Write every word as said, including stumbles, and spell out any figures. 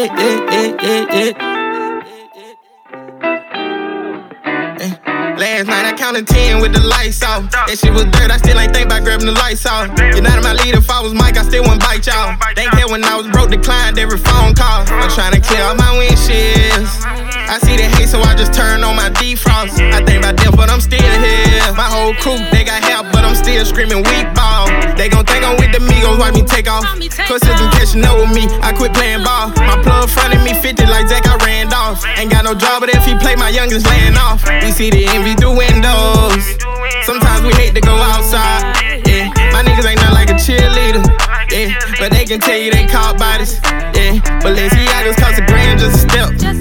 yeah, yeah, yeah, yeah. Last night I counted ten with the lights off. That shit was dirt, I still ain't think about grabbing the lights off. You're not my leader, if I was Mike, I still wouldn't bite y'all. They care when I was broke, declined every phone call. I'm tryna clear all my windshields. I see the hate, so I just turn on my defrost. I think about them, but I'm still here. My whole crew, they got help, but I'm still screaming weak ball. They gon' think I'm with the Migos, watch me take off. Cause them catching up with me, I quit playing ball. My plug fronted me fifty like Zach, I ran off. Ain't got no job, but if he play, my youngest laying off. We see the envy through windows. Sometimes we hate to go outside. Yeah, my niggas ain't nothing like a cheerleader. Yeah, but they can tell you they caught bodies. Yeah, Balenciagas cost a grand just a step.